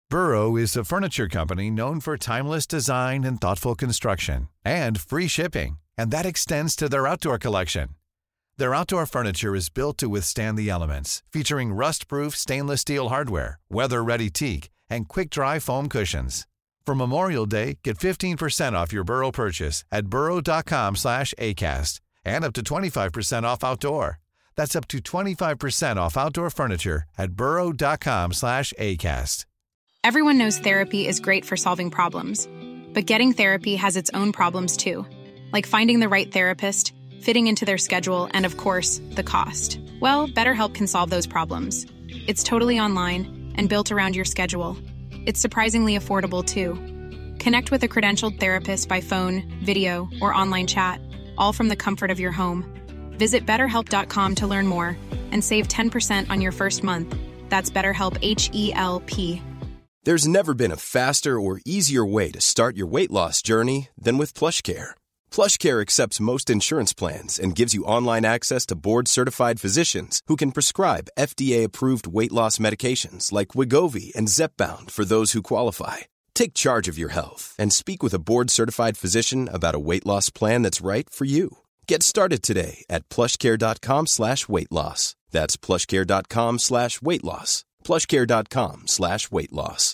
Burrow is a furniture company known for timeless design and thoughtful construction, and free shipping, and that extends to their outdoor collection. Their outdoor furniture is built to withstand the elements, featuring rust-proof stainless steel hardware, weather-ready teak, and quick-dry foam cushions. For Memorial Day, get 15% off your Burrow purchase at burrow.com/ACAST and up to 25% off outdoor. That's up to 25% off outdoor furniture at burrow.com/ACAST. Everyone knows therapy is great for solving problems, but getting therapy has its own problems too, like finding the right therapist, fitting into their schedule, and of course, the cost. Well, BetterHelp can solve those problems. It's totally online and built around your schedule. It's surprisingly affordable too. Connect with a credentialed therapist by phone, video, or online chat, all from the comfort of your home. Visit BetterHelp.com to learn more and save 10% on your first month. That's BetterHelp, H-E-L-P. There's never been a faster or easier way to start your weight loss journey than with PlushCare. PlushCare accepts most insurance plans and gives you online access to board-certified physicians who can prescribe FDA-approved weight loss medications like Wegovy and Zepbound for those who qualify. Take charge of your health and speak with a board-certified physician about a weight loss plan that's right for you. Get started today at plushcare.com/weight loss. That's plushcare.com/weight loss. plushcare.com/weight loss.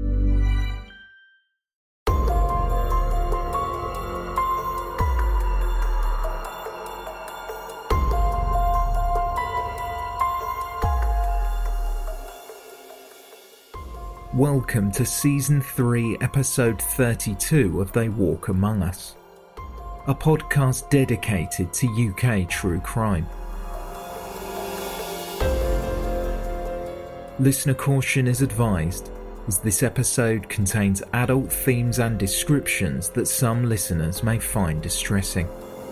Welcome to Season 3, Episode 32 of They Walk Among Us, a podcast dedicated to UK true crime. Listener caution is advised, as this episode contains adult themes and descriptions that some listeners may find distressing.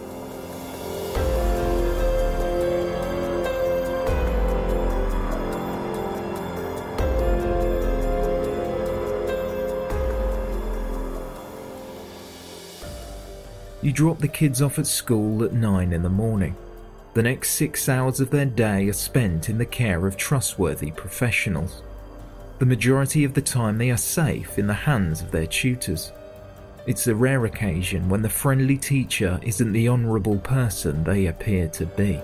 You drop the kids off at school at 9 in the morning. The next 6 hours of their day are spent in the care of trustworthy professionals. The majority of the time they are safe in the hands of their tutors. It's a rare occasion when the friendly teacher isn't the honourable person they appear to be.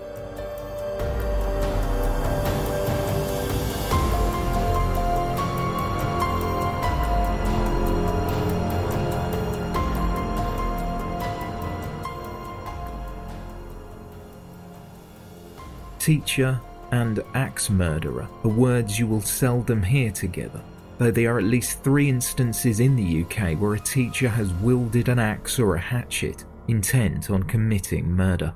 Teacher and axe murderer are words you will seldom hear together, though there are at least 3 instances in the UK where a teacher has wielded an axe or a hatchet, intent on committing murder.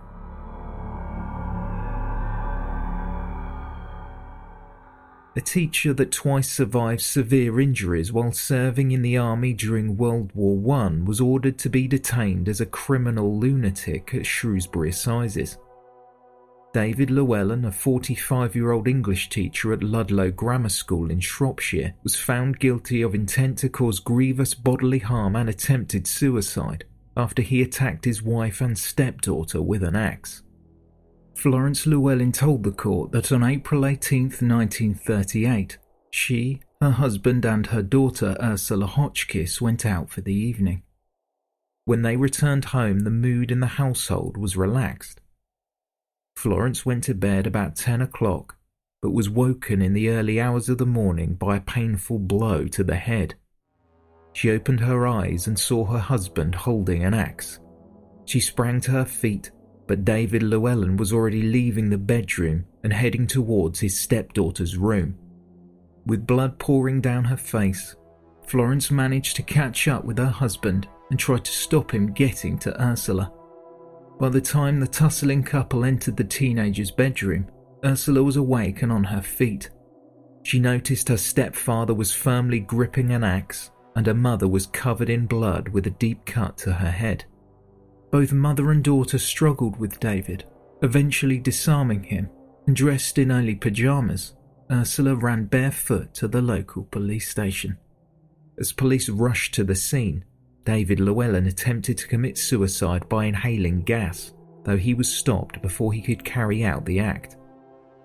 A teacher that twice survived severe injuries while serving in the army during World War I was ordered to be detained as a criminal lunatic at Shrewsbury Assizes. David Llewellyn, a 45-year-old English teacher at Ludlow Grammar School in Shropshire, was found guilty of intent to cause grievous bodily harm and attempted suicide after he attacked his wife and stepdaughter with an axe. Florence Llewellyn told the court that on April 18, 1938, she, her husband and her daughter Ursula Hotchkiss went out for the evening. When they returned home, the mood in the household was relaxed. Florence went to bed about 10 o'clock, but was woken in the early hours of the morning by a painful blow to the head. She opened her eyes and saw her husband holding an axe. She sprang to her feet, but David Llewellyn was already leaving the bedroom and heading towards his stepdaughter's room. With blood pouring down her face, Florence managed to catch up with her husband and tried to stop him getting to Ursula. By the time the tussling couple entered the teenager's bedroom, Ursula was awake and on her feet. She noticed her stepfather was firmly gripping an axe and her mother was covered in blood with a deep cut to her head. Both mother and daughter struggled with David, eventually disarming him, and dressed in only pyjamas, Ursula ran barefoot to the local police station. As police rushed to the scene, David Llewellyn attempted to commit suicide by inhaling gas, though he was stopped before he could carry out the act.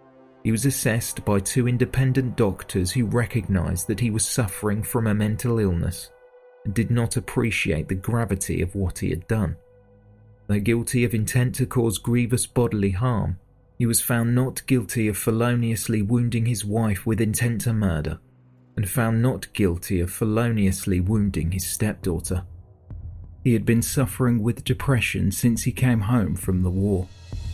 He was assessed by 2 independent doctors who recognised that he was suffering from a mental illness and did not appreciate the gravity of what he had done. Though guilty of intent to cause grievous bodily harm, he was found not guilty of feloniously wounding his wife with intent to murder, and found not guilty of feloniously wounding his stepdaughter. He had been suffering with depression since he came home from the war.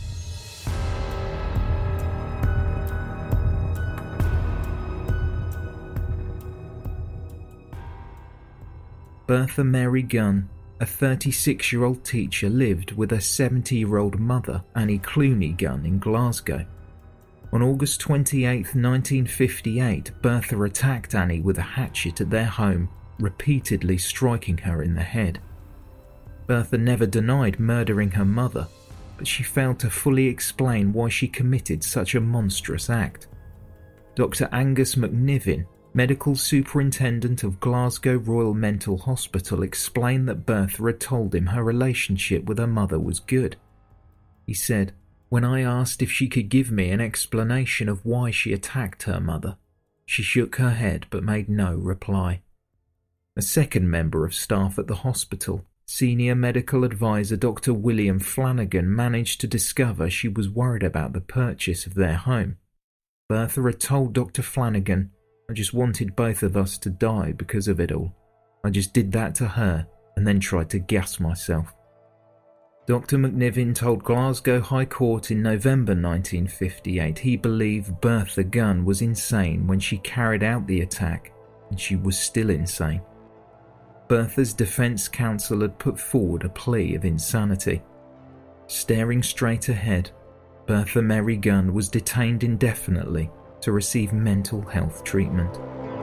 Bertha Mary Gunn, a 36-year-old teacher, lived with her 70-year-old mother, Annie Clooney Gunn, in Glasgow. On August 28, 1958, Bertha attacked Annie with a hatchet at their home, repeatedly striking her in the head. Bertha never denied murdering her mother, but she failed to fully explain why she committed such a monstrous act. Dr. Angus McNiven, medical superintendent of Glasgow Royal Mental Hospital, explained that Bertha had told him her relationship with her mother was good. He said, "When I asked if she could give me an explanation of why she attacked her mother, she shook her head but made no reply." A second member of staff at the hospital, senior medical advisor Dr. William Flanagan, managed to discover she was worried about the purchase of their home. Bertha had told Dr. Flanagan, "I just wanted both of us to die because of it all. I just did that to her and then tried to gas myself." Dr. McNiven told Glasgow High Court in November 1958 he believed Bertha Gunn was insane when she carried out the attack, and she was still insane. Bertha's defence counsel had put forward a plea of insanity. Staring straight ahead, Bertha Mary Gunn was detained indefinitely to receive mental health treatment.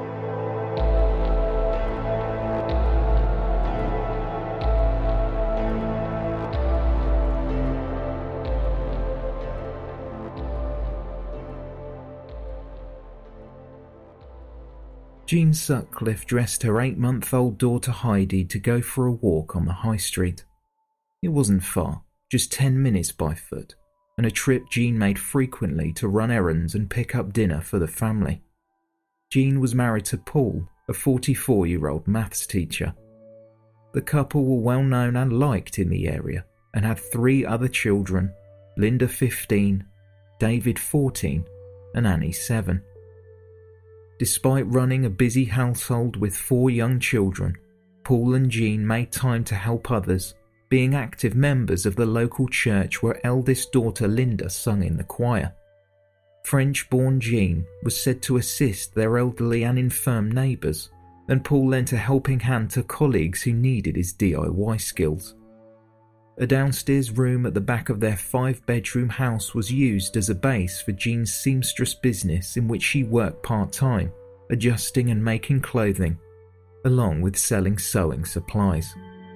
Jean Sutcliffe dressed her 8-month-old daughter Heidi to go for a walk on the high street. It wasn't far, just 10 minutes by foot, and a trip Jean made frequently to run errands and pick up dinner for the family. Jean was married to Paul, a 44-year-old maths teacher. The couple were well known and liked in the area and had 3 other children, Linda 15, David 14 and Annie 7. Despite running a busy household with 4 young children, Paul and Jean made time to help others, being active members of the local church where eldest daughter Linda sung in the choir. French-born Jean was said to assist their elderly and infirm neighbours, and Paul lent a helping hand to colleagues who needed his DIY skills. A downstairs room at the back of their 5-bedroom house was used as a base for Jean's seamstress business, in which she worked part-time, adjusting and making clothing, along with selling sewing supplies.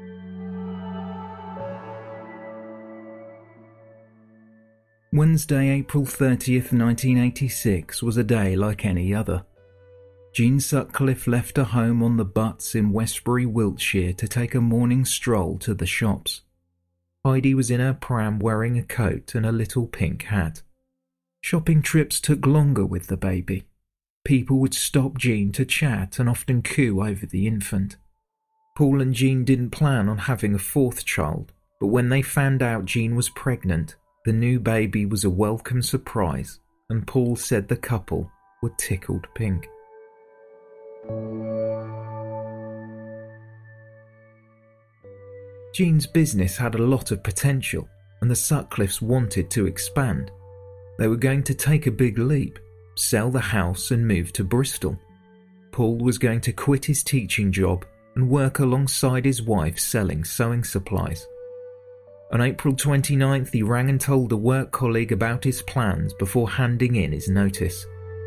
Wednesday, April 30th, 1986 was a day like any other. Jean Sutcliffe left her home on the Butts in Westbury, Wiltshire to take a morning stroll to the shops. Heidi was in her pram wearing a coat and a little pink hat. Shopping trips took longer with the baby. People would stop Jean to chat and often coo over the infant. Paul and Jean didn't plan on having a 4th child, but when they found out Jean was pregnant, the new baby was a welcome surprise, and Paul said the couple were tickled pink. Jean's business had a lot of potential, and the Sutcliffes wanted to expand. They were going to take a big leap, sell the house and move to Bristol. Paul was going to quit his teaching job and work alongside his wife selling sewing supplies. On April 29th, he rang and told a work colleague about his plans before handing in his notice.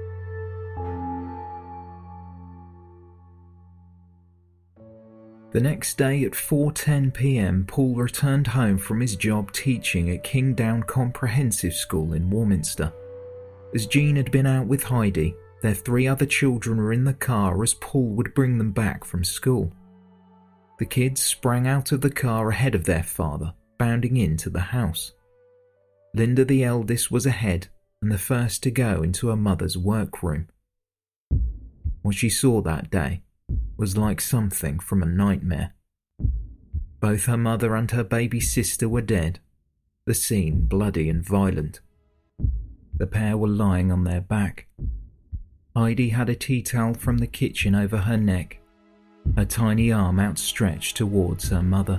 The next day at 4:10 p.m, Paul returned home from his job teaching at Kingdown Comprehensive School in Warminster. As Jean had been out with Heidi, their 3 other children were in the car as Paul would bring them back from school. The kids sprang out of the car ahead of their father, bounding into the house. Linda, the eldest, was ahead, and the first to go into her mother's workroom. What she saw that day was like something from a nightmare. Both her mother and her baby sister were dead, the scene bloody and violent. The pair were lying on their back. Heidi had a tea towel from the kitchen over her neck, her tiny arm outstretched towards her mother.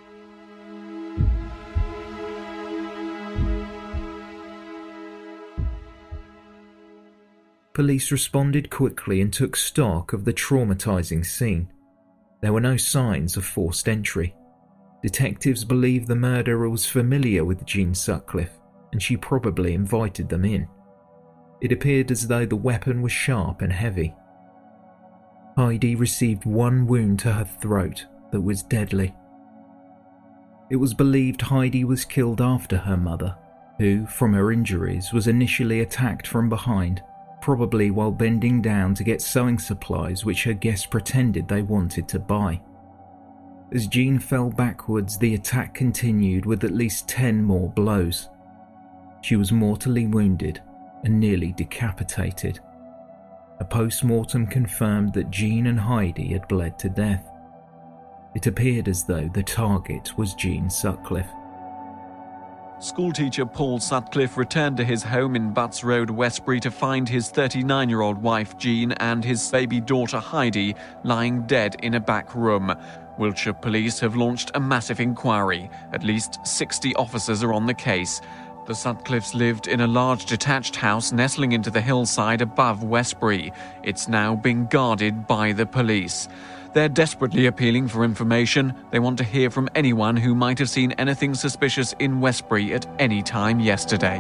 Police responded quickly and took stock of the traumatizing scene. There were no signs of forced entry. Detectives believe the murderer was familiar with Jean Sutcliffe, and she probably invited them in. It appeared as though the weapon was sharp and heavy. Heidi received one wound to her throat that was deadly. It was believed Heidi was killed after her mother, who, from her injuries, was initially attacked from behind, probably while bending down to get sewing supplies which her guests pretended they wanted to buy. As Jean fell backwards, the attack continued with at least 10 more blows. She was mortally wounded and nearly decapitated. A post-mortem confirmed that Jean and Heidi had bled to death. It appeared as though the target was Jean Sutcliffe. Schoolteacher Paul Sutcliffe returned to his home in Butts Road, Westbury, to find his 39-year-old wife Jean and his baby daughter Heidi lying dead in a back room. Wiltshire police have launched a massive inquiry. At least 60 officers are on the case. The Sutcliffes lived in a large detached house nestling into the hillside above Westbury. It's now being guarded by the police. They're desperately appealing for information. They want to hear from anyone who might have seen anything suspicious in Westbury at any time yesterday.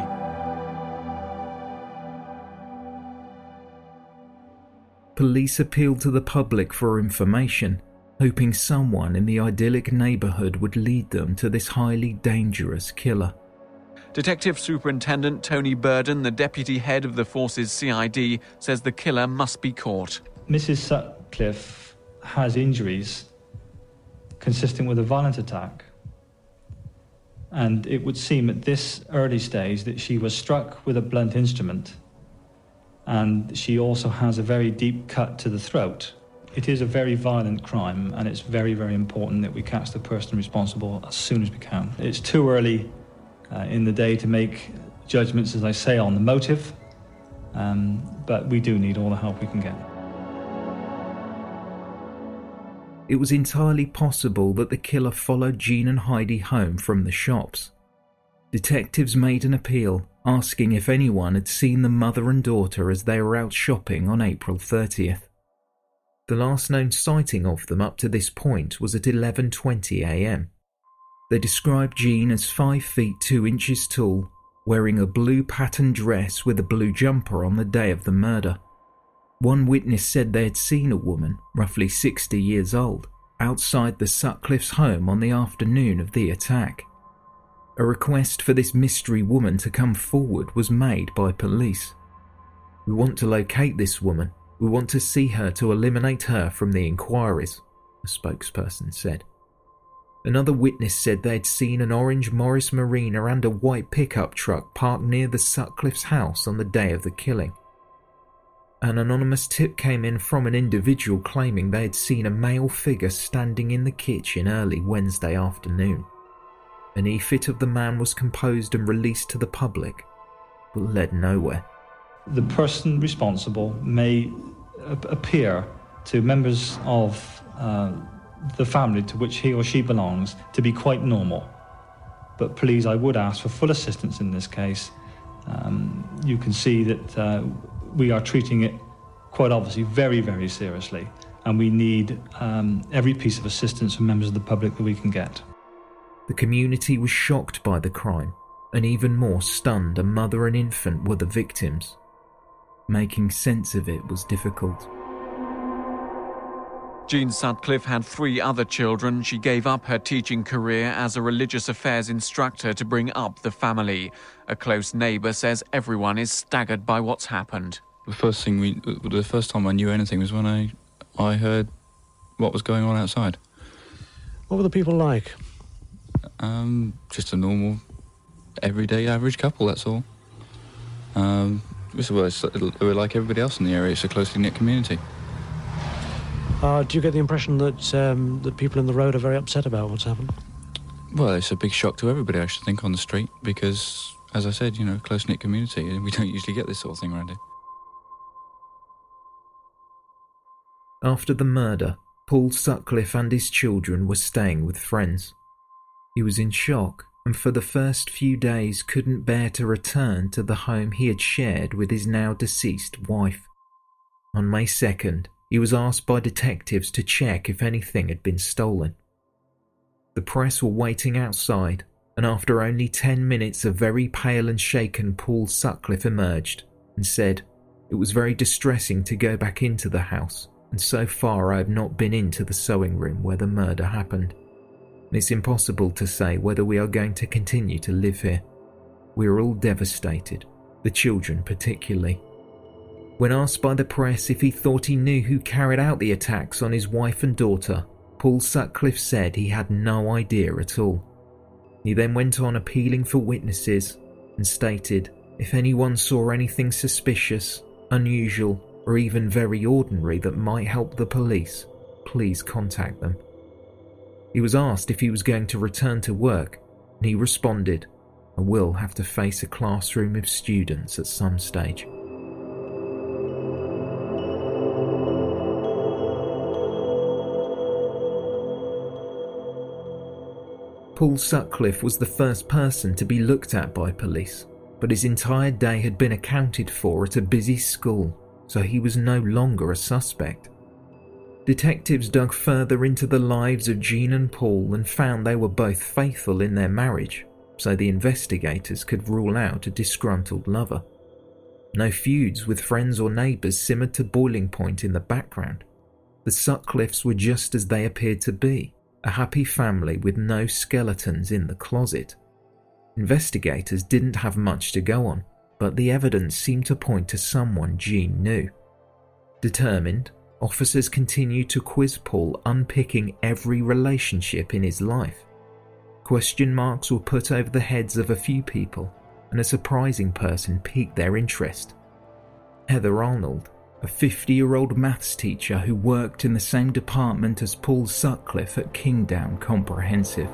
Police appealed to the public for information, hoping someone in the idyllic neighbourhood would lead them to this highly dangerous killer. Detective Superintendent Tony Burden, the deputy head of the force's CID, says the killer must be caught. Mrs. Sutcliffe has injuries consistent with a violent attack, and it would seem at this early stage that she was struck with a blunt instrument, and she also has a very deep cut to the throat. It is a very violent crime, and it's very, very important that we catch the person responsible as soon as we can. It's too early in the day to make judgments, as I say, on the motive, but we do need all the help we can get. It was entirely possible that the killer followed Jean and Heidi home from the shops. Detectives made an appeal, asking if anyone had seen the mother and daughter as they were out shopping on April 30th. The last known sighting of them up to this point was at 11:20 a.m. They described Jean as 5 feet 2 inches tall, wearing a blue patterned dress with a blue jumper on the day of the murder. One witness said they had seen a woman, roughly 60 years old, outside the Sutcliffe's home on the afternoon of the attack. A request for this mystery woman to come forward was made by police. "We want to locate this woman. We want to see her to eliminate her from the inquiries," a spokesperson said. Another witness said they had seen an orange Morris Marina and a white pickup truck parked near the Sutcliffe's house on the day of the killing. An anonymous tip came in from an individual claiming they had seen a male figure standing in the kitchen early Wednesday afternoon. An e-fit of the man was composed and released to the public, but led nowhere. The person responsible may appear to members of the family to which he or she belongs to be quite normal. But please, I would ask for full assistance in this case. You can see that we are treating it quite obviously very, very seriously, and we need every piece of assistance from members of the public that we can get. The community was shocked by the crime, and even more stunned a mother and infant were the victims. Making sense of it was difficult. Jean Sutcliffe had 3 other children. She gave up her teaching career as a religious affairs instructor to bring up the family. A close neighbour says everyone is staggered by what's happened. The first time I knew anything was when I heard what was going on outside. What were the people like? Just a normal, everyday, average couple, that's all. We're like everybody else in the area. It's a closely knit community. Do you get the impression that that people in the road are very upset about what's happened? Well, it's a big shock to everybody, I should think, on the street, because, as I said, close-knit community, and we don't usually get this sort of thing around here. After the murder, Paul Sutcliffe and his children were staying with friends. He was in shock, and for the first few days couldn't bear to return to the home he had shared with his now deceased wife. On May 2nd, he was asked by detectives to check if anything had been stolen. The press were waiting outside, and after only 10 minutes a very pale and shaken Paul Sutcliffe emerged and said, "It was very distressing to go back into the house, and so far I have not been into the sewing room where the murder happened. It's impossible to say whether we are going to continue to live here. We are all devastated, the children particularly." When asked by the press if he thought he knew who carried out the attacks on his wife and daughter, Paul Sutcliffe said he had no idea at all. He then went on appealing for witnesses and stated if anyone saw anything suspicious, unusual, or even very ordinary that might help the police, please contact them. He was asked if he was going to return to work, and he responded, "I will have to face a classroom of students at some stage." Paul Sutcliffe was the first person to be looked at by police, but his entire day had been accounted for at a busy school, so he was no longer a suspect. Detectives dug further into the lives of Jean and Paul and found they were both faithful in their marriage, so the investigators could rule out a disgruntled lover. No feuds with friends or neighbours simmered to boiling point in the background. The Sutcliffes were just as they appeared to be, a happy family with no skeletons in the closet. Investigators didn't have much to go on, but the evidence seemed to point to someone Jean knew. Determined, officers continued to quiz Paul, unpicking every relationship in his life. Question marks were put over the heads of a few people, and a surprising person piqued their interest. Heather Arnold, a 50-year-old maths teacher who worked in the same department as Paul Sutcliffe at Kingdown Comprehensive.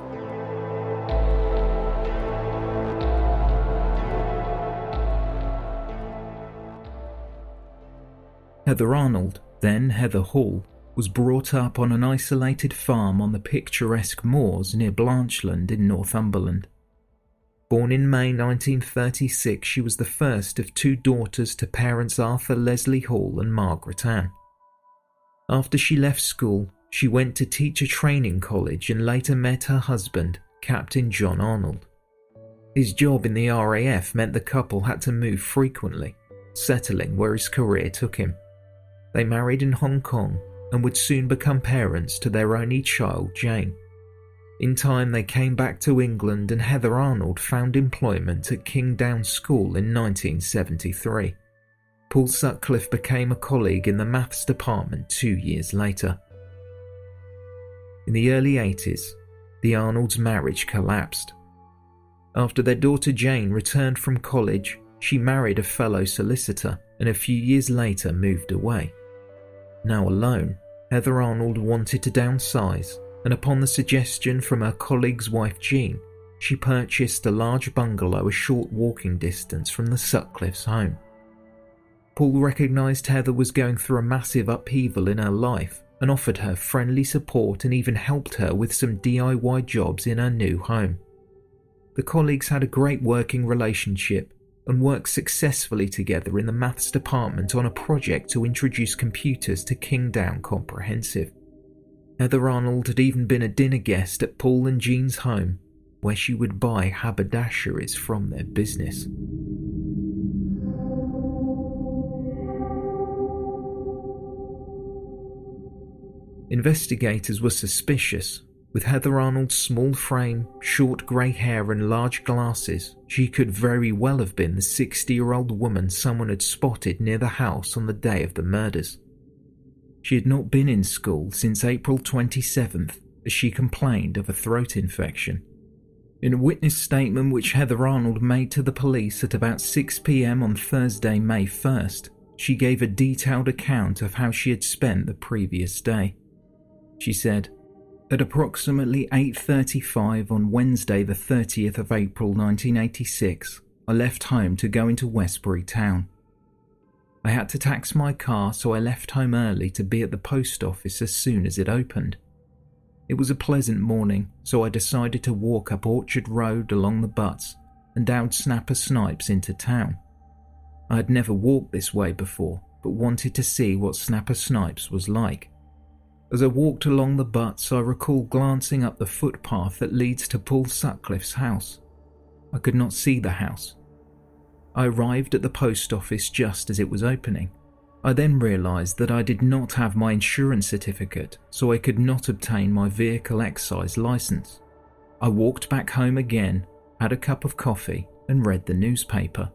Heather Arnold, then Heather Hall, was brought up on an isolated farm on the picturesque moors near Blanchland in Northumberland. Born in May 1936, she was the first of two daughters to parents Arthur Leslie Hall and Margaret Ann. After she left school, she went to teacher training college and later met her husband, Captain John Arnold. His job in the RAF meant the couple had to move frequently, settling where his career took him. They married in Hong Kong and would soon become parents to their only child, Jane. In time, they came back to England and Heather Arnold found employment at Kingdown School in 1973. Paul Sutcliffe became a colleague in the maths department 2 years later. In the early 80s, the Arnolds' marriage collapsed. After their daughter Jane returned from college, she married a fellow solicitor and a few years later moved away. Now alone, Heather Arnold wanted to downsize, and upon the suggestion from her colleague's wife Jean, she purchased a large bungalow a short walking distance from the Sutcliffes' home. Paul recognised Heather was going through a massive upheaval in her life and offered her friendly support and even helped her with some DIY jobs in her new home. The colleagues had a great working relationship and worked successfully together in the maths department on a project to introduce computers to Kingdown Comprehensive. Heather Arnold had even been a dinner guest at Paul and Jean's home, where she would buy haberdasheries from their business. Investigators were suspicious. With Heather Arnold's small frame, short grey hair and large glasses, she could very well have been the 60-year-old woman someone had spotted near the house on the day of the murders. She had not been in school since April 27th, as she complained of a throat infection. In a witness statement which Heather Arnold made to the police at about 6 p.m. on Thursday, May 1st, she gave a detailed account of how she had spent the previous day. She said, "At approximately 8:35 on Wednesday the 30th of April 1986, I left home to go into Westbury town. I had to tax my car, so I left home early to be at the post office as soon as it opened. It was a pleasant morning, so I decided to walk up Orchard Road along the Butts and down Snapper Snipes into town. I had never walked this way before, but wanted to see what Snapper Snipes was like. As I walked along the Butts, I recall glancing up the footpath that leads to Paul Sutcliffe's house. I could not see the house. I arrived at the post office just as it was opening. I then realised that I did not have my insurance certificate, so I could not obtain my vehicle excise licence. I walked back home again, had a cup of coffee, and read the newspaper.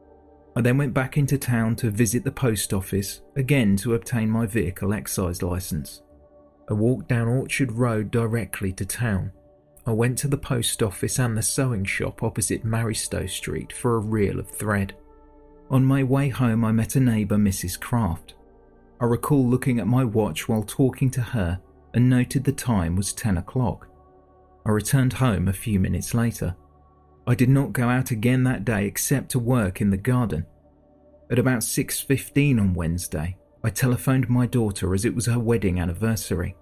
I then went back into town to visit the post office, again to obtain my vehicle excise licence. I walked down Orchard Road directly to town. I went to the post office and the sewing shop opposite Maristow Street for a reel of thread. On my way home, I met a neighbour, Mrs. Craft. I recall looking at my watch while talking to her and noted the time was 10 o'clock. I returned home a few minutes later. I did not go out again that day except to work in the garden. At about 6:15 on Wednesday, I telephoned my daughter as it was her wedding anniversary.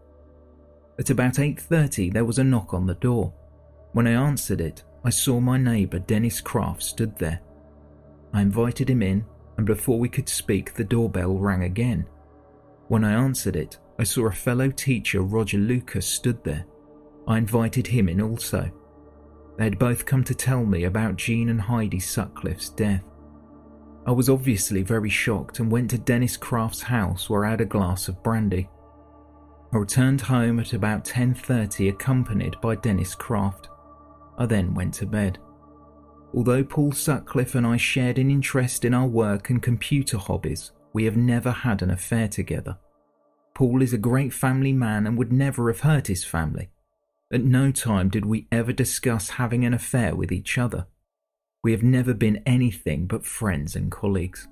At about 8:30, there was a knock on the door. When I answered it, I saw my neighbour, Dennis Craft, stood there. I invited him in, and before we could speak, the doorbell rang again. When I answered it, I saw a fellow teacher, Roger Lucas, stood there. I invited him in also. They had both come to tell me about Jean and Heidi Sutcliffe's death. I was obviously very shocked and went to Dennis Craft's house where I had a glass of brandy. I returned home at about 10:30 accompanied by Dennis Craft. I then went to bed. Although Paul Sutcliffe and I shared an interest in our work and computer hobbies, we have never had an affair together. Paul is a great family man and would never have hurt his family. At no time did we ever discuss having an affair with each other. We have never been anything but friends and colleagues.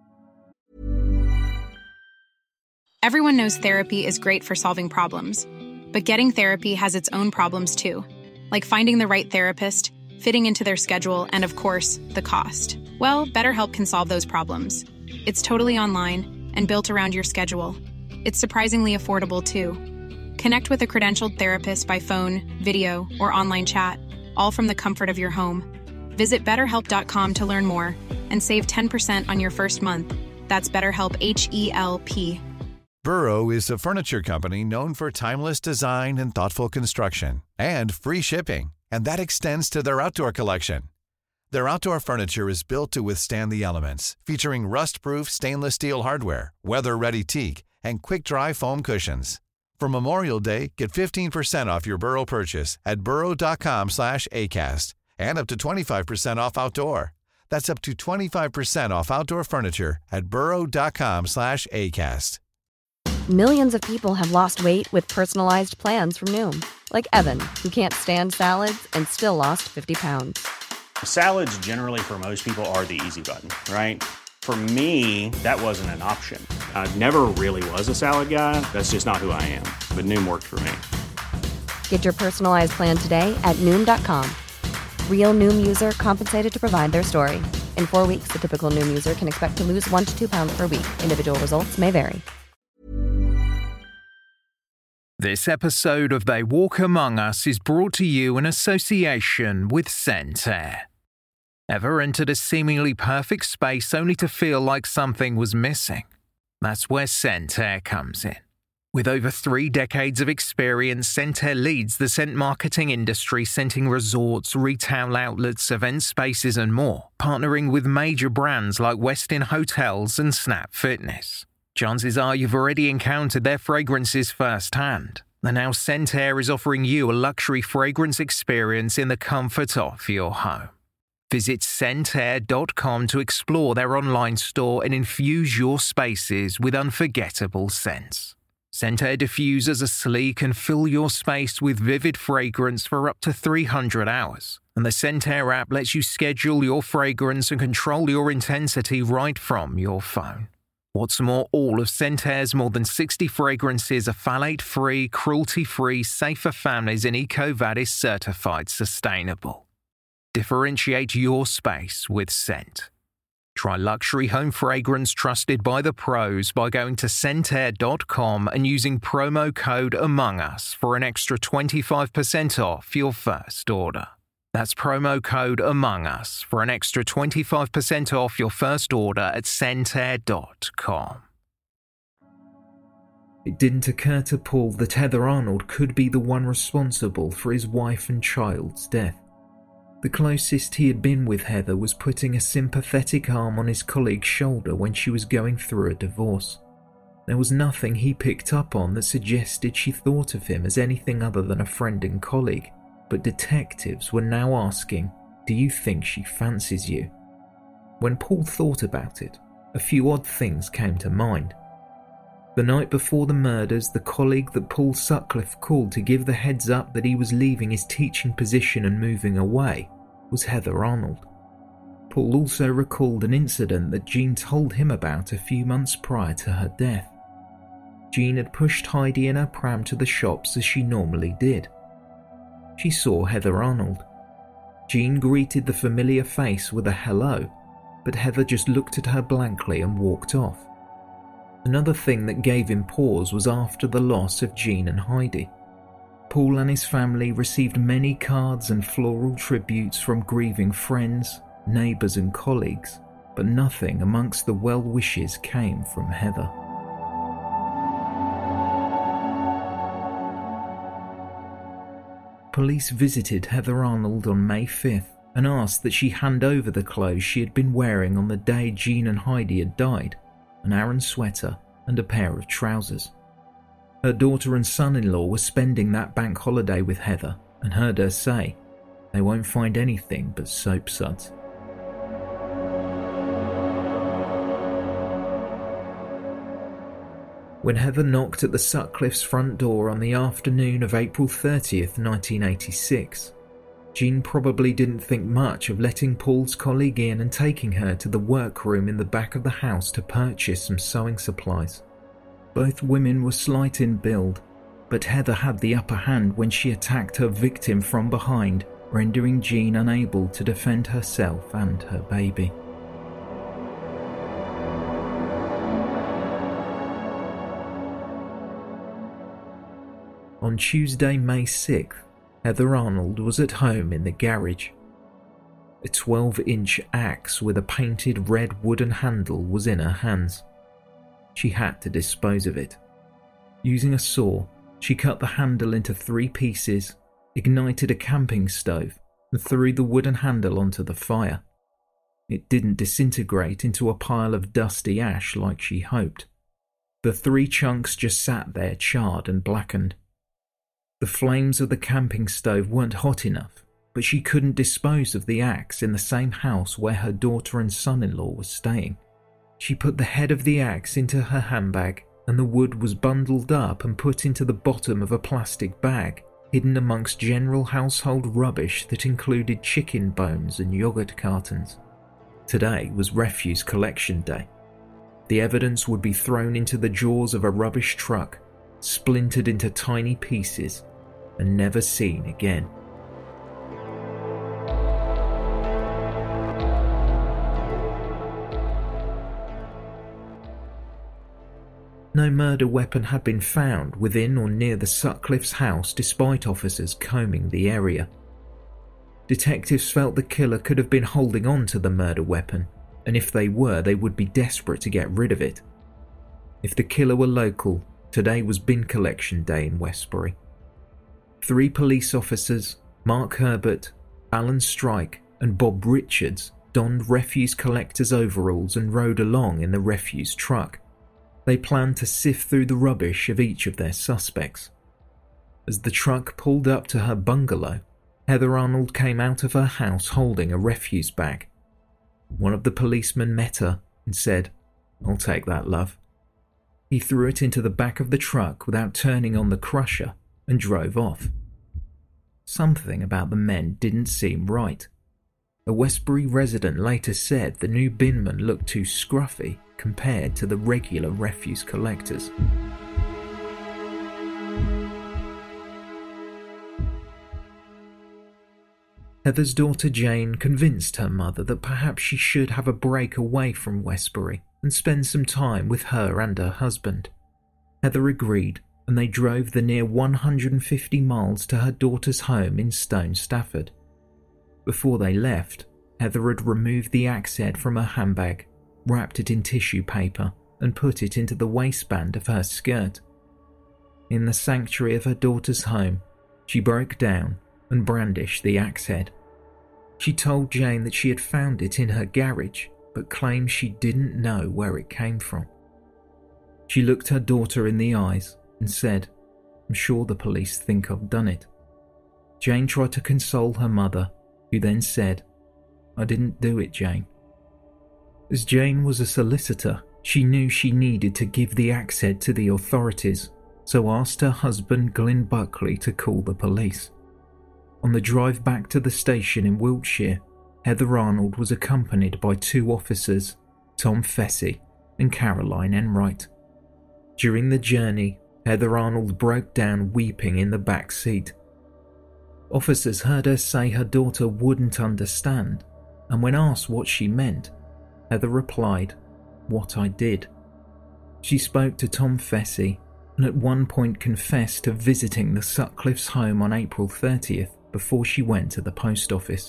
Everyone knows therapy is great for solving problems, but getting therapy has its own problems too, like finding the right therapist, fitting into their schedule, and of course, the cost. Well, BetterHelp can solve those problems. It's totally online and built around your schedule. It's surprisingly affordable too. Connect with a credentialed therapist by phone, video, or online chat, all from the comfort of your home. Visit BetterHelp.com to learn more and save 10% on your first month. That's BetterHelp, H-E-L-P. Burrow is a furniture company known for timeless design and thoughtful construction, and free shipping, and that extends to their outdoor collection. Their outdoor furniture is built to withstand the elements, featuring rust-proof stainless steel hardware, weather-ready teak, and quick-dry foam cushions. For Memorial Day, get 15% off your Burrow purchase at burrow.com/ACAST and up to 25% off outdoor. That's up to 25% off outdoor furniture at burrow.com/ACAST. Millions of people have lost weight with personalized plans from Noom, like Evan, who can't stand salads and still lost 50 pounds. Salads generally for most people are the easy button, right? For me, that wasn't an option. I never really was a salad guy. That's just not who I am. But Noom worked for me. Get your personalized plan today at Noom.com. Real Noom user compensated to provide their story. In 4 weeks, the typical Noom user can expect to lose 1 to 2 pounds per week. Individual results may vary. This episode of They Walk Among Us is brought to you in association with Scent Air. Ever entered a seemingly perfect space only to feel like something was missing? That's where Scent Air comes in. With over 3 decades of experience, Scent Air leads the scent marketing industry, scenting resorts, retail outlets, event spaces and more, partnering with major brands like Westin Hotels and Snap Fitness. Chances are you've already encountered their fragrances firsthand, and now Scent Air is offering you a luxury fragrance experience in the comfort of your home. Visit scentair.com to explore their online store and infuse your spaces with unforgettable scents. Scentair diffusers are sleek and fill your space with vivid fragrance for up to 300 hours. And the Scentair app lets you schedule your fragrance and control your intensity right from your phone. What's more, all of Scentair's more than 60 fragrances are phthalate-free, cruelty-free, safe for families and EcoVadis certified sustainable. Differentiate your space with scent. Try luxury home fragrance trusted by the pros by going to Scentair.com and using promo code AMONGUS for an extra 25% off your first order. That's promo code AMONGUS for an extra 25% off your first order at Scentair.com. It didn't occur to Paul that Heather Arnold could be the one responsible for his wife and child's death. The closest he had been with Heather was putting a sympathetic arm on his colleague's shoulder when she was going through a divorce. There was nothing he picked up on that suggested she thought of him as anything other than a friend and colleague, but detectives were now asking, "Do you think she fancies you?" When Paul thought about it, a few odd things came to mind. The night before the murders, the colleague that Paul Sutcliffe called to give the heads up that he was leaving his teaching position and moving away was Heather Arnold. Paul also recalled an incident that Jean told him about a few months prior to her death. Jean had pushed Heidi in her pram to the shops as she normally did. She saw Heather Arnold. Jean greeted the familiar face with a hello, but Heather just looked at her blankly and walked off. Another thing that gave him pause was after the loss of Jean and Heidi. Paul and his family received many cards and floral tributes from grieving friends, neighbours and colleagues, but nothing amongst the well-wishes came from Heather. Police visited Heather Arnold on May 5th and asked that she hand over the clothes she had been wearing on the day Jean and Heidi had died, an Aran sweater and a pair of trousers. Her daughter and son-in-law were spending that bank holiday with Heather and heard her say, "They won't find anything but soap suds." When Heather knocked at the Sutcliffe's front door on the afternoon of April 30th, 1986, Jean probably didn't think much of letting Paul's colleague in and taking her to the workroom in the back of the house to purchase some sewing supplies. Both women were slight in build, but Heather had the upper hand when she attacked her victim from behind, rendering Jean unable to defend herself and her baby. On Tuesday, May 6th, Heather Arnold was at home in the garage. A 12-inch axe with a painted red wooden handle was in her hands. She had to dispose of it. Using a saw, she cut the handle into 3 pieces, ignited a camping stove, and threw the wooden handle onto the fire. It didn't disintegrate into a pile of dusty ash like she hoped. The 3 chunks just sat there charred and blackened. The flames of the camping stove weren't hot enough, but she couldn't dispose of the axe in the same house where her daughter and son-in-law were staying. She put the head of the axe into her handbag, and the wood was bundled up and put into the bottom of a plastic bag, hidden amongst general household rubbish that included chicken bones and yogurt cartons. Today was refuse collection day. The evidence would be thrown into the jaws of a rubbish truck, splintered into tiny pieces, and never seen again. No murder weapon had been found within or near the Sutcliffe's house despite officers combing the area. Detectives felt the killer could have been holding on to the murder weapon, and if they were, they would be desperate to get rid of it. If the killer were local, today was bin collection day in Westbury. 3 police officers, Mark Herbert, Alan Strike and Bob Richards, donned refuse collectors' overalls and rode along in the refuse truck. They planned to sift through the rubbish of each of their suspects. As the truck pulled up to her bungalow, Heather Arnold came out of her house holding a refuse bag. One of the policemen met her and said, "I'll take that, love." He threw it into the back of the truck without turning on the crusher and drove off. Something about the men didn't seem right. A Westbury resident later said the new binman looked too scruffy compared to the regular refuse collectors. Heather's daughter Jane convinced her mother that perhaps she should have a break away from Westbury and spend some time with her and her husband. Heather agreed, and they drove the near 150 miles to her daughter's home in Stone, Stafford. Before they left, Heather had removed the axe head from her handbag, wrapped it in tissue paper, and put it into the waistband of her skirt. In the sanctuary of her daughter's home, she broke down and brandished the axe head. She told Jane that she had found it in her garage, but claimed she didn't know where it came from. She looked her daughter in the eyes and said, "I'm sure the police think I've done it." Jane tried to console her mother, who then said, "I didn't do it, Jane." As Jane was a solicitor, she knew she needed to give the axe head to the authorities, so asked her husband Glyn Buckley to call the police. On the drive back to the station in Wiltshire, Heather Arnold was accompanied by 2 officers, Tom Fessy and Caroline Enright. During the journey, Heather Arnold broke down weeping in the back seat. Officers heard her say her daughter wouldn't understand, and when asked what she meant, Heather replied, "What I did." She spoke to Tom Fessy and at one point confessed to visiting the Sutcliffes' home on April 30th before she went to the post office.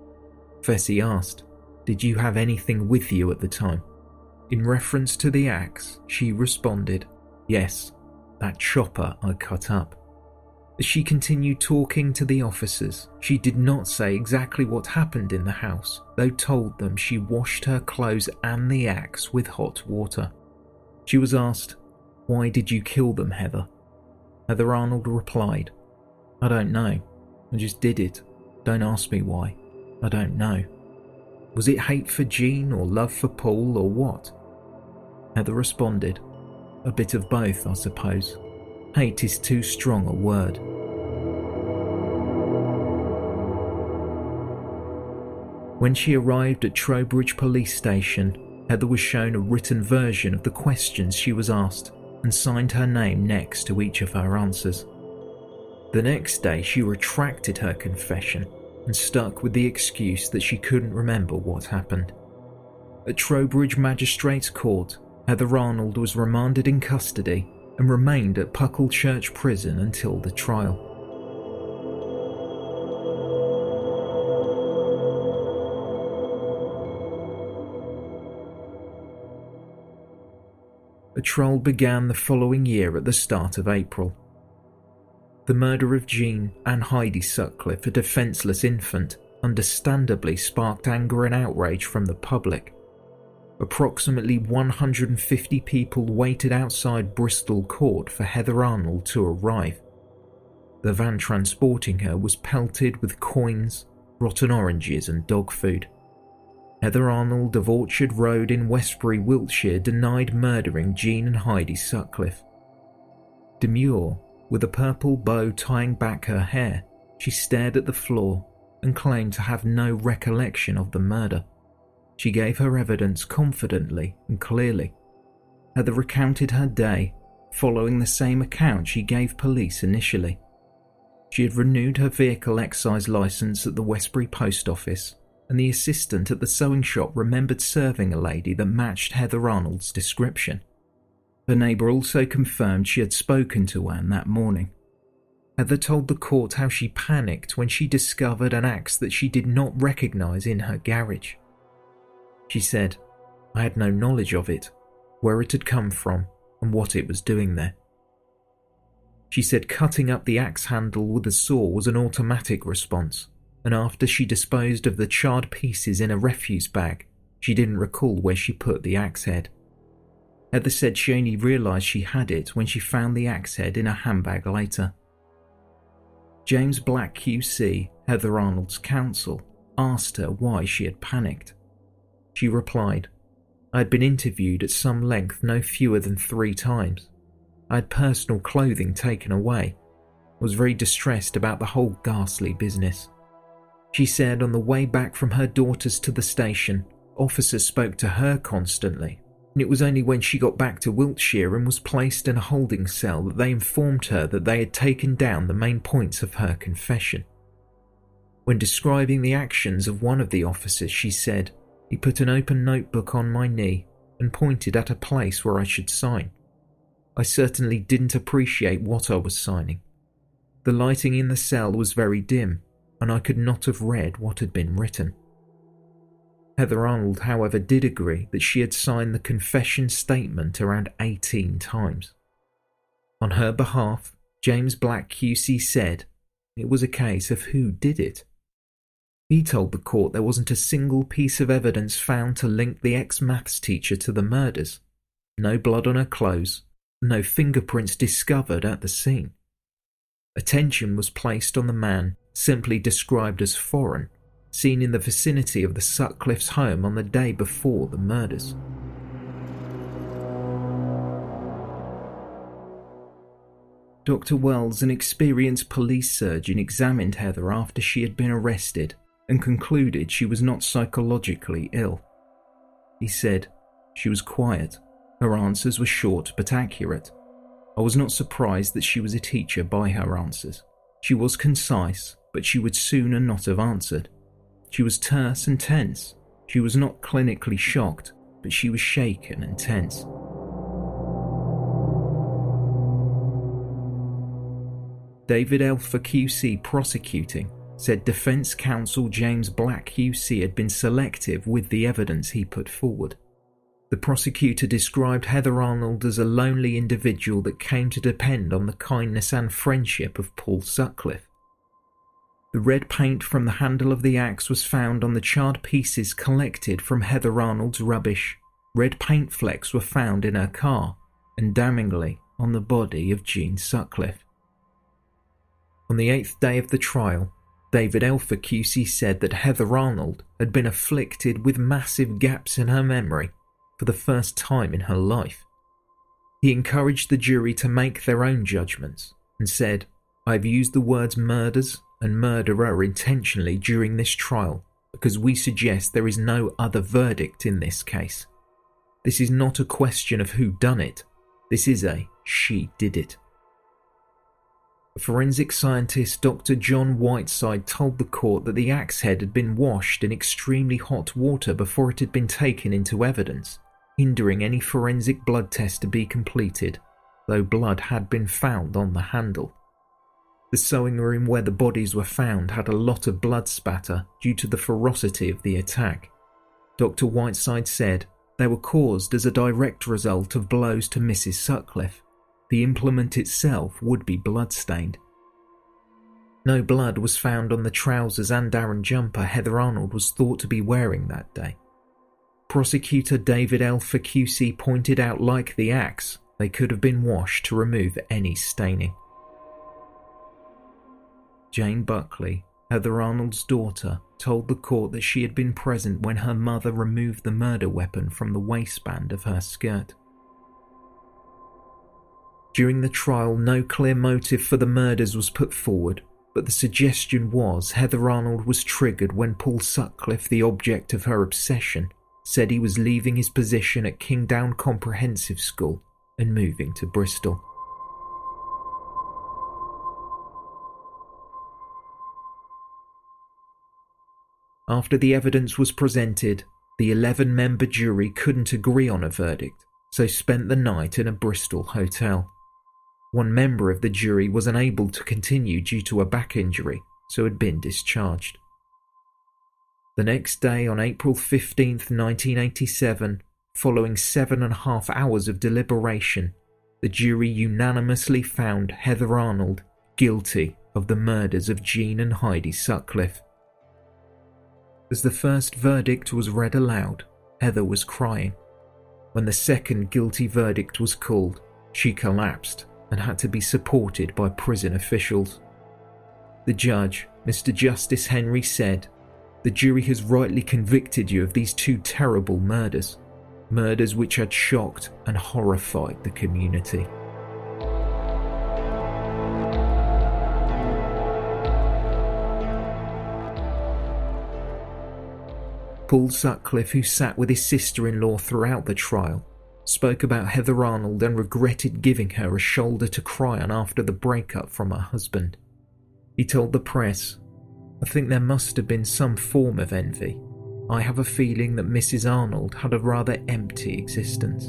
Fessy asked, "Did you have anything with you at the time?" In reference to the axe, she responded, "Yes, that chopper I cut up." As she continued talking to the officers, she did not say exactly what happened in the house, though told them she washed her clothes and the axe with hot water. She was asked, "Why did you kill them, Heather?" Heather Arnold replied, "I don't know. I just did it. Don't ask me why. I don't know. Was it hate for Jean or love for Paul or what?" Heather responded, "A bit of both, I suppose. Hate is too strong a word." When she arrived at Trowbridge Police Station, Heather was shown a written version of the questions she was asked and signed her name next to each of her answers. The next day, she retracted her confession and stuck with the excuse that she couldn't remember what happened. At Trowbridge Magistrates Court, Heather Arnold was remanded in custody and remained at Pucklechurch Prison until the trial. A trial began the following year at the start of April. The murder of Jean and Heidi Sutcliffe, a defenceless infant, understandably sparked anger and outrage from the public. Approximately 150 people waited outside Bristol Court for Heather Arnold to arrive. The van transporting her was pelted with coins, rotten oranges and dog food. Heather Arnold of Orchard Road in Westbury, Wiltshire, denied murdering Jean and Heidi Sutcliffe. Demure, with a purple bow tying back her hair, she stared at the floor and claimed to have no recollection of the murder. She gave her evidence confidently and clearly. Heather recounted her day, following the same account she gave police initially. She had renewed her vehicle excise licence at the Westbury Post Office, and the assistant at the sewing shop remembered serving a lady that matched Heather Arnold's description. Her neighbour also confirmed she had spoken to Anne that morning. Heather told the court how she panicked when she discovered an axe that she did not recognise in her garage. She said, "I had no knowledge of it, where it had come from, and what it was doing there." She said cutting up the axe handle with a saw was an automatic response, and after she disposed of the charred pieces in a refuse bag, she didn't recall where she put the axe head. Heather said she only realised she had it when she found the axe head in a handbag later. James Black QC, Heather Arnold's counsel, asked her why she had panicked. She replied, I had been interviewed at some length no fewer than 3 times. I had personal clothing taken away. I was very distressed about the whole ghastly business. She said on the way back from her daughters to the station, officers spoke to her constantly, and it was only when she got back to Wiltshire and was placed in a holding cell that they informed her that they had taken down the main points of her confession. When describing the actions of one of the officers, she said, "He put an open notebook on my knee and pointed at a place where I should sign. I certainly didn't appreciate what I was signing. The lighting in the cell was very dim, and I could not have read what had been written." Heather Arnold, however, did agree that she had signed the confession statement around 18 times. On her behalf, James Black QC said it was a case of who did it. He told the court there wasn't a single piece of evidence found to link the ex-maths teacher to the murders. No blood on her clothes, no fingerprints discovered at the scene. Attention was placed on the man, simply described as foreign, seen in the vicinity of the Sutcliffe's home on the day before the murders. Dr. Wells, an experienced police surgeon, examined Heather after she had been arrested and concluded she was not psychologically ill. He said, "She was quiet. Her answers were short but accurate. I was not surprised that she was a teacher by her answers. She was concise, but she would sooner not have answered. She was terse and tense. She was not clinically shocked, but she was shaken and tense." David Elfer QC, prosecuting, said defense counsel James Black QC had been selective with the evidence he put forward. The prosecutor described Heather Arnold as a lonely individual that came to depend on the kindness and friendship of Paul Sutcliffe. The red paint from the handle of the axe was found on the charred pieces collected from Heather Arnold's rubbish. Red paint flecks were found in her car, and damningly on the body of Jean Sutcliffe. On the 8th day of the trial, David Elfer QC said that Heather Arnold had been afflicted with massive gaps in her memory for the first time in her life. He encouraged the jury to make their own judgments and said, "I have used the words murders and murderer intentionally during this trial because we suggest there is no other verdict in this case. This is not a question of who done it. This is a she did it." Forensic scientist Dr. John Whiteside told the court that the axe head had been washed in extremely hot water before it had been taken into evidence, hindering any forensic blood test to be completed, though blood had been found on the handle. The sewing room where the bodies were found had a lot of blood spatter due to the ferocity of the attack. Dr. Whiteside said they were caused as a direct result of blows to Mrs. Sutcliffe. The implement itself would be blood-stained. No blood was found on the trousers and Darren jumper Heather Arnold was thought to be wearing that day. Prosecutor David Elfer QC pointed out, like the axe, they could have been washed to remove any staining. Jane Buckley, Heather Arnold's daughter, told the court that she had been present when her mother removed the murder weapon from the waistband of her skirt. During the trial, no clear motive for the murders was put forward, but the suggestion was Heather Arnold was triggered when Paul Sutcliffe, the object of her obsession, said he was leaving his position at Kingdown Comprehensive School and moving to Bristol. After the evidence was presented, the 11-member jury couldn't agree on a verdict, so spent the night in a Bristol hotel. One member of the jury was unable to continue due to a back injury, so had been discharged. The next day, on April 15, 1987, following 7.5 hours of deliberation, the jury unanimously found Heather Arnold guilty of the murders of Jean and Heidi Sutcliffe. As the first verdict was read aloud, Heather was crying. When the second guilty verdict was called, she collapsed and had to be supported by prison officials. The judge, Mr. Justice Henry, said, "The jury has rightly convicted you of these two terrible murders. murders which had shocked and horrified the community. Paul Sutcliffe, who sat with his sister-in-law throughout the trial, spoke about Heather Arnold and regretted giving her a shoulder to cry on after the breakup from her husband. He told the press, "I think there must have been some form of envy. I have a feeling that Mrs. Arnold had a rather empty existence."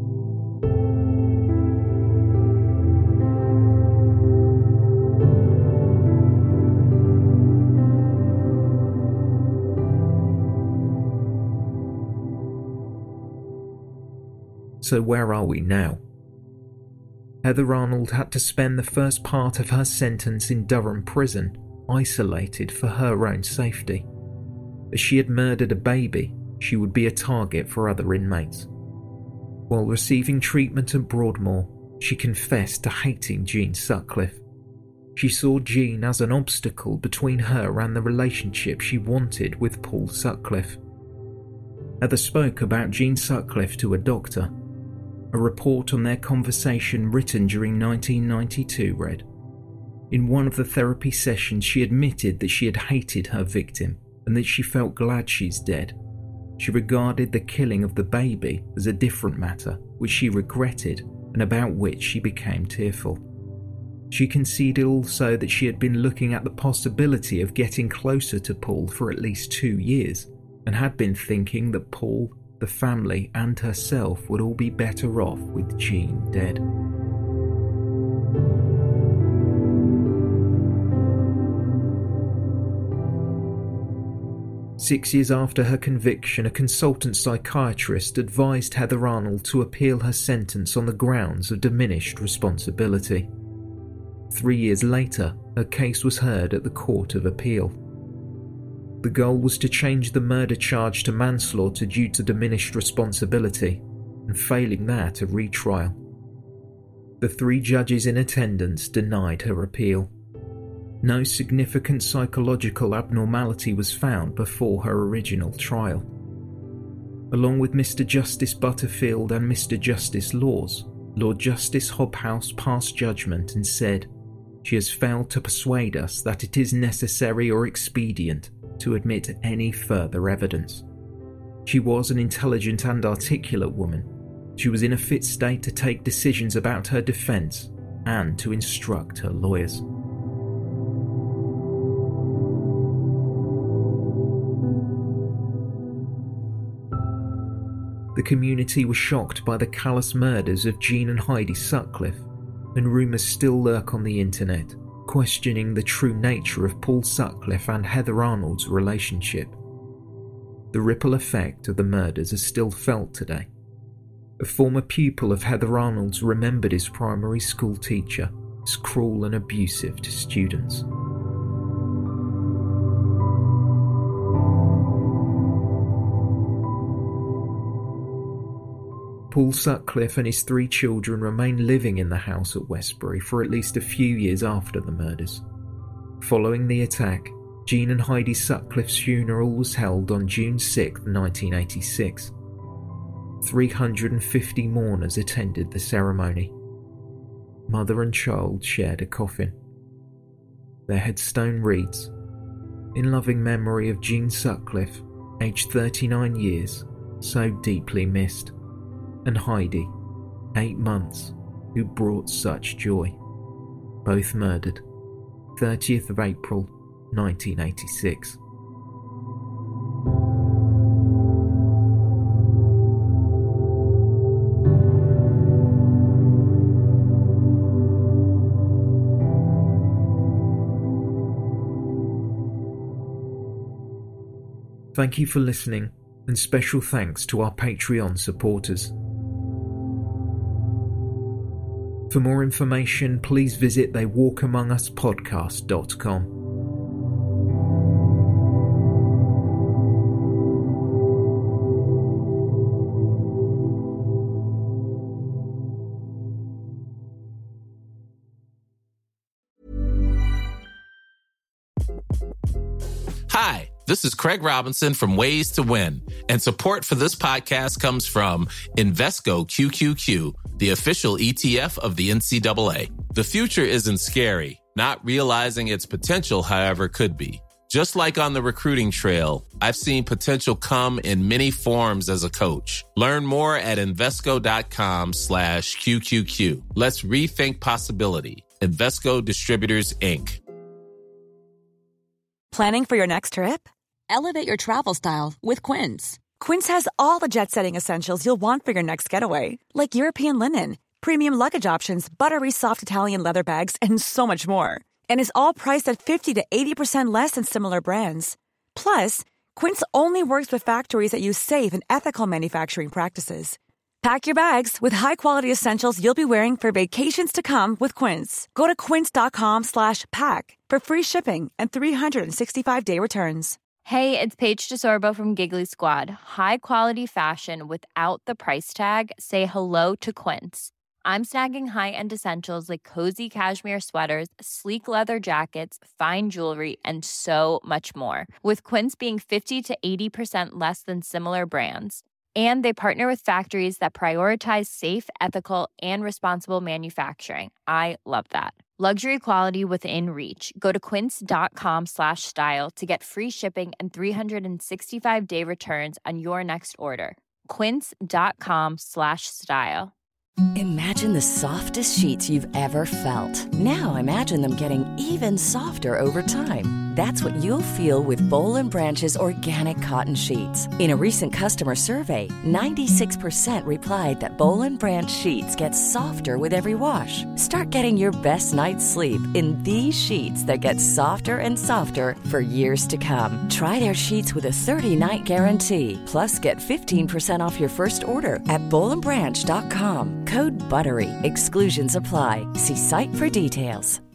So where are we now? Heather Arnold had to spend the first part of her sentence in Durham prison, isolated for her own safety. As she had murdered a baby, she would be a target for other inmates. While receiving treatment at Broadmoor, she confessed to hating Jean Sutcliffe. She saw Jean as an obstacle between her and the relationship she wanted with Paul Sutcliffe. Heather spoke about Jean Sutcliffe to a doctor. A report on their conversation written during 1992 read, "In one of the therapy sessions she admitted that she had hated her victim and that she felt glad she's dead. She regarded the killing of the baby as a different matter, which she regretted and about which she became tearful. She conceded also that she had been looking at the possibility of getting closer to Paul for at least 2 years and had been thinking that Paul, the family and herself would all be better off with Jean dead." Six years after her conviction, a consultant psychiatrist advised Heather Arnold to appeal her sentence on the grounds of diminished responsibility. 3 years later, her case was heard at the Court of Appeal. The goal was to change the murder charge to manslaughter due to diminished responsibility, and failing that, a retrial. The 3 judges in attendance denied her appeal. No significant psychological abnormality was found before her original trial. Along with Mr. Justice Butterfield and Mr. Justice Laws, Lord Justice Hobhouse passed judgment and said, "She has failed to persuade us that it is necessary or expedient to admit any further evidence. She was an intelligent and articulate woman. She was in a fit state to take decisions about her defence and to instruct her lawyers." The community was shocked by the callous murders of Jean and Heidi Sutcliffe, and rumours still lurk on the internet, questioning the true nature of Paul Sutcliffe and Heather Arnold's relationship. The ripple effect of the murders is still felt today. A former pupil of Heather Arnold's remembered his primary school teacher as cruel and abusive to students. Paul Sutcliffe and his 3 children remained living in the house at Westbury for at least a few years after the murders. Following the attack, Jean and Heidi Sutcliffe's funeral was held on June 6, 1986. 350 mourners attended the ceremony. Mother and child shared a coffin. Their headstone reads, "In loving memory of Jean Sutcliffe, aged 39 years, so deeply missed, and Heidi, 8 months, who brought such joy. Both murdered, 30th of April, 1986. Thank you for listening, and special thanks to our Patreon supporters. For more information, please visit theywalkamonguspodcast.com. Hi, This is Craig Robinson from Ways to Win, and support for this podcast comes from Invesco QQQ, the official ETF of the NCAA. The future isn't scary. Not realizing its potential, however, could be. Just like on the recruiting trail, I've seen potential come in many forms as a coach. Learn more at Invesco.com/QQQ. Let's rethink possibility. Invesco Distributors, Inc. Planning for your next trip? Elevate your travel style with Quince. Quince has all the jet-setting essentials you'll want for your next getaway, like European linen, premium luggage options, buttery soft Italian leather bags, and so much more. And is all priced at 50 to 80% less than similar brands. Plus, Quince only works with factories that use safe and ethical manufacturing practices. Pack your bags with high-quality essentials you'll be wearing for vacations to come with Quince. Go to quince.com/pack for free shipping and 365-day returns. Hey, it's Paige DeSorbo from Giggly Squad. High quality fashion without the price tag. Say hello to Quince. I'm snagging high-end essentials like cozy cashmere sweaters, sleek leather jackets, fine jewelry, and so much more. With Quince being 50 to 80% less than similar brands. And they partner with factories that prioritize safe, ethical, and responsible manufacturing. I love that. Luxury quality within reach. Go to quince.com/style to get free shipping and 365-day returns on your next order. Quince.com/style. Imagine the softest sheets you've ever felt. Now imagine them getting even softer over time. That's what you'll feel with Boll & Branch's organic cotton sheets. In a recent customer survey, 96% replied that Boll & Branch sheets get softer with every wash. Start getting your best night's sleep in these sheets that get softer and softer for years to come. Try their sheets with a 30-night guarantee. Plus, get 15% off your first order at bollandbranch.com. Code BUTTERY. Exclusions apply. See site for details.